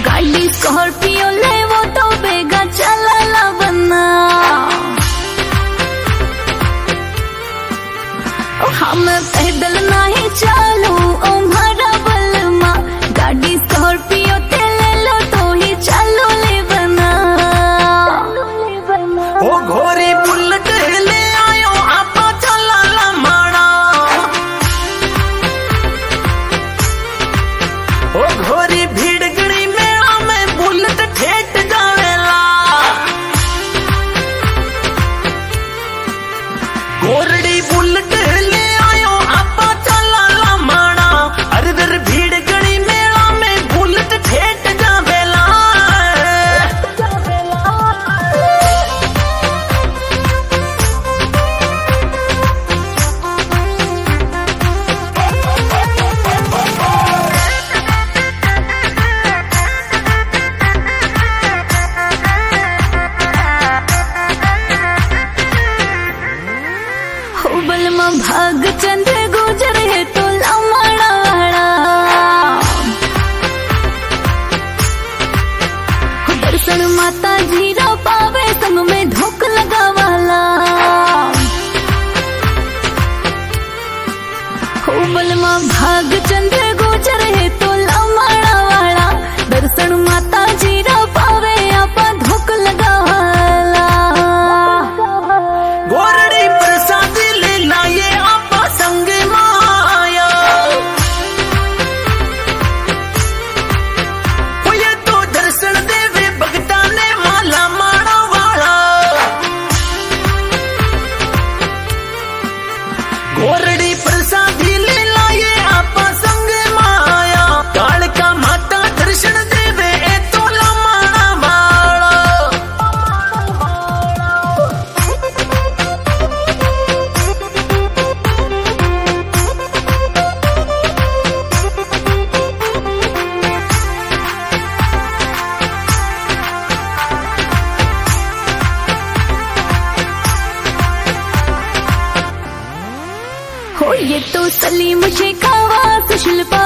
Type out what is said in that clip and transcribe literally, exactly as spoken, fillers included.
गाड़ी स्कॉर्पियो ले वो तो बेगा चला बना। हम पैदल नहीं चालू ओ मारा बलमा, गाड़ी स्कॉर्पियो ते ले लो तो ही चालू ले बना। ओ घोरी बुलेट ले आयो आपा चला ला माड़ा। ओ घोरी भीड़ गड़ी मेला में बुलेट ठेठ जावेला। घोरड़ी बुलेट ले आयो आपा चला ला माड़ा। अरे दर भीड़ गड़ी मेला में बुलेट ठेठ जावेला। बलमा भाग चंद गुजर है तो लमाड़ा वाड़ा। दर्शन माता जी रा पावे संग में धोख लगा वाला। हो बलमा भाग चंद गुजर है तो लमाड़ा वाड़ा। दर्शन माता जी रा पावे आपा धोख लगा वाला। घोरड़ी प्रसाद ले लाए आपा संग माया। ओ ये तो दर्शन देवे भगता ने माला माड़ा वाला। घोरड़ी प्रसाद ले लाए आपा संग माया। काल का माता दर्शन देवे ए तो ला माड़ा वाला। हो ये तो सलीम शेखावा सुशिल्पा